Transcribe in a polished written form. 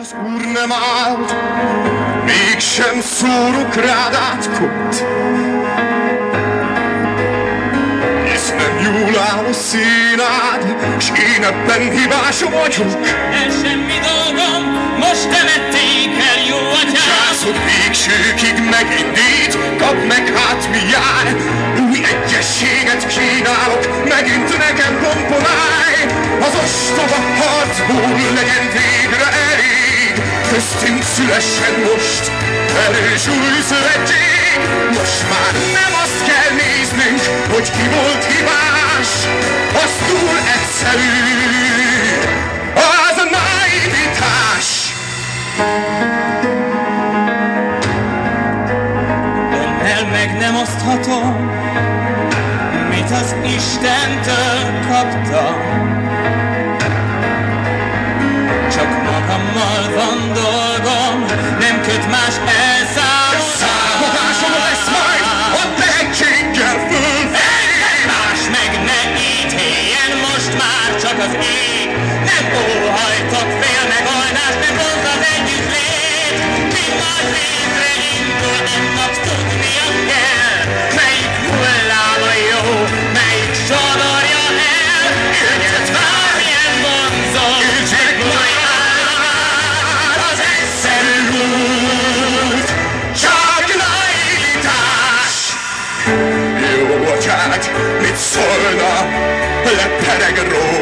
Az úr nem állt, mégsem szórok rád átkot. Hisz nem jól áll a színád, s én ebben hibás vagyok. El semmi dolgom, most temették el, jó atyám. Gyászod végsőkig megindít, kap meg hát mi jár. Új egyességet kínálok, megint nekem komponálj. Az ostoba harcból legyen végre elég. Köztünk szülessen most erős új szövetség. Most már nem azt kell néznünk, hogy ki volt hibás. Az túl egyszerű, az a naivitás. Önnel meg nem oszthatom, mit az Istentől kaptam. Csak magammal van dolgom, nem köt más elszámolás. Számolásom lesz majd a tehetséggel fölfelé. Más meg ne ítéljen most már csak az ég. Nem óhajtok fél megoldást, nem rossz az együttlét. Mi majd végre indul, annak tudnia kell. Melyik hulláma jó, melyik sodorja el. Ügyet már milyen vonzó, ügyet már az egyszerű út. Csak naivitás. Jó atyád, mit szólna, lepereg róla